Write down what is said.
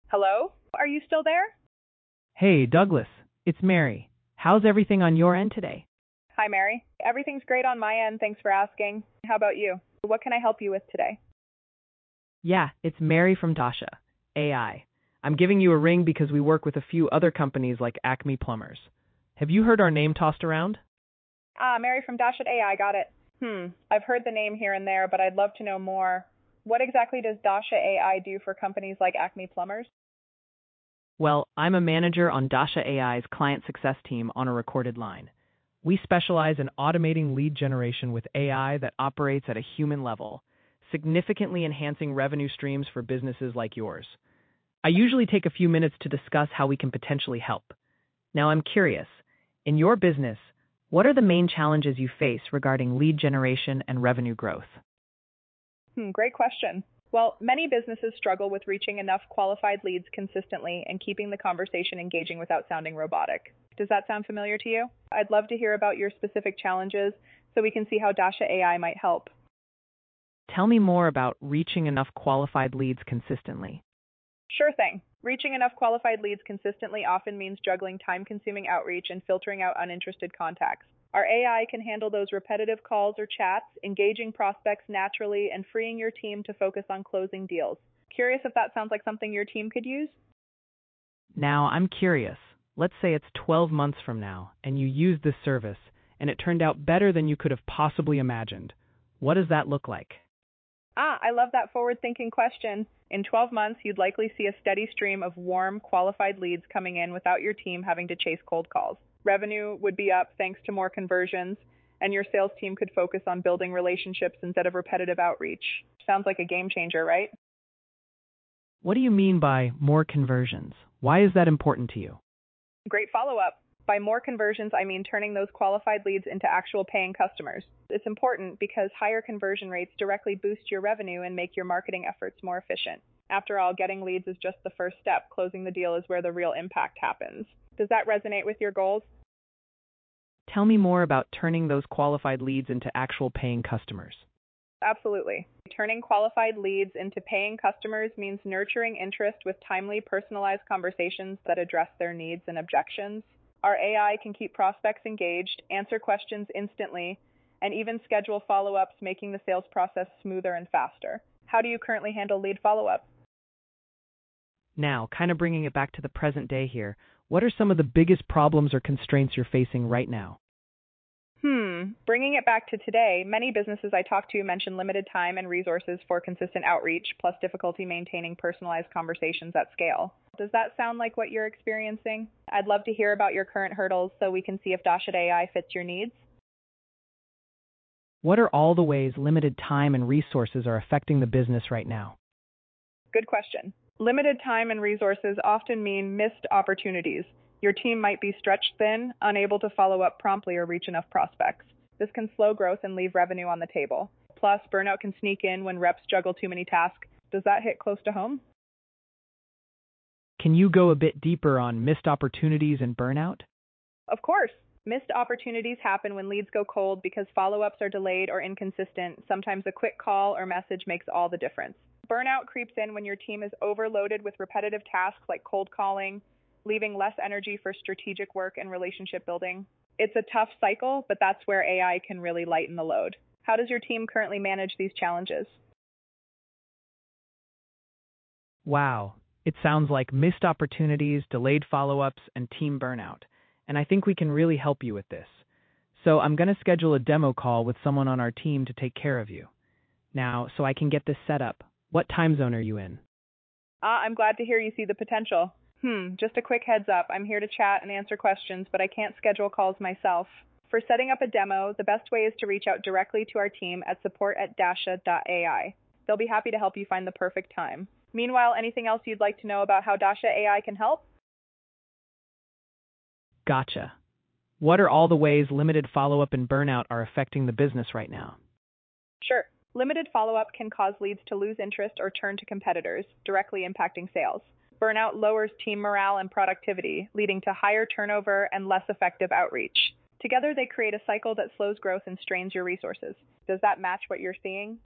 Hello? Are you still there? Hey, Douglas, it's Mary. How's everything on your end today? Hi, Mary. Everything's great on my end. Thanks for asking. How about you? What can I help you with today? Yeah, it's Mary from Dasha AI. I'm giving you a ring because we work with a few other companies like Acme Plumbers. Have you heard our name tossed around? Mary from Dash at AI. Got it. I've heard the name here and there, but I'd love to know more. What exactly does Dasha AI do for companies like Acme Plumbers? Well, I'm a manager on Dasha AI's client success team on a recorded line. We specialize in automating lead generation with AI that operates at a human level, significantly enhancing revenue streams for businesses like yours. I usually take a few minutes to discuss how we can potentially help. Now, I'm curious, in your business, what are the main challenges you face regarding lead generation and revenue growth? Great question. Well, many businesses struggle with reaching enough qualified leads consistently and keeping the conversation engaging without sounding robotic. Does that sound familiar to you? I'd love to hear about your specific challenges so we can see how Dasha AI might help. Tell me more about reaching enough qualified leads consistently. Sure thing. Reaching enough qualified leads consistently often means juggling time-consuming outreach and filtering out uninterested contacts. Our AI can handle those repetitive calls or chats, engaging prospects naturally and freeing your team to focus on closing deals. Curious if that sounds like something your team could use? Now, I'm curious. Let's say it's 12 months from now, and you use this service, and it turned out better than you could have possibly imagined. What does that look like? I love that forward-thinking question. In 12 months, you'd likely see a steady stream of warm, qualified leads coming in without your team having to chase cold calls. Revenue would be up thanks to more conversions, and your sales team could focus on building relationships instead of repetitive outreach. Sounds like a game changer, right? What do you mean by more conversions? Why is that important to you? Great follow-up. By more conversions, I mean turning those qualified leads into actual paying customers. It's important because higher conversion rates directly boost your revenue and make your marketing efforts more efficient. After all, getting leads is just the first step. Closing the deal is where the real impact happens. Does that resonate with your goals? Tell me more about turning those qualified leads into actual paying customers. Absolutely. Turning qualified leads into paying customers means nurturing interest with timely, personalized conversations that address their needs and objections. Our AI can keep prospects engaged, answer questions instantly, and even schedule follow-ups, making the sales process smoother and faster. How do you currently handle lead follow-up? Now, kind of bringing it back to the present day here, what are some of the biggest problems or constraints you're facing right now? Bringing it back to today, many businesses I talk to mention limited time and resources for consistent outreach, plus difficulty maintaining personalized conversations at scale. Does that sound like what you're experiencing? I'd love to hear about your current hurdles so we can see if Dasha AI fits your needs. What are all the ways limited time and resources are affecting the business right now? Good question. Limited time and resources often mean missed opportunities. Your team might be stretched thin, unable to follow up promptly or reach enough prospects. This can slow growth and leave revenue on the table. Plus, burnout can sneak in when reps juggle too many tasks. Does that hit close to home? Can you go a bit deeper on missed opportunities and burnout? Of course. Missed opportunities happen when leads go cold because follow-ups are delayed or inconsistent. Sometimes a quick call or message makes all the difference. Burnout creeps in when your team is overloaded with repetitive tasks like cold calling, leaving less energy for strategic work and relationship building. It's a tough cycle, but that's where AI can really lighten the load. How does your team currently manage these challenges? Wow, it sounds like missed opportunities, delayed follow-ups, and team burnout. And I think we can really help you with this. So I'm going to schedule a demo call with someone on our team to take care of you. Now, so I can get this set up, what time zone are you in? I'm glad to hear you see the potential. Just a quick heads up. I'm here to chat and answer questions, but I can't schedule calls myself. For setting up a demo, the best way is to reach out directly to our team at support@dasha.ai. They'll be happy to help you find the perfect time. Meanwhile, anything else you'd like to know about how Dasha AI can help? Gotcha. What are all the ways limited follow-up and burnout are affecting the business right now? Sure. Limited follow-up can cause leads to lose interest or turn to competitors, directly impacting sales. Burnout lowers team morale and productivity, leading to higher turnover and less effective outreach. Together, they create a cycle that slows growth and strains your resources. Does that match what you're seeing?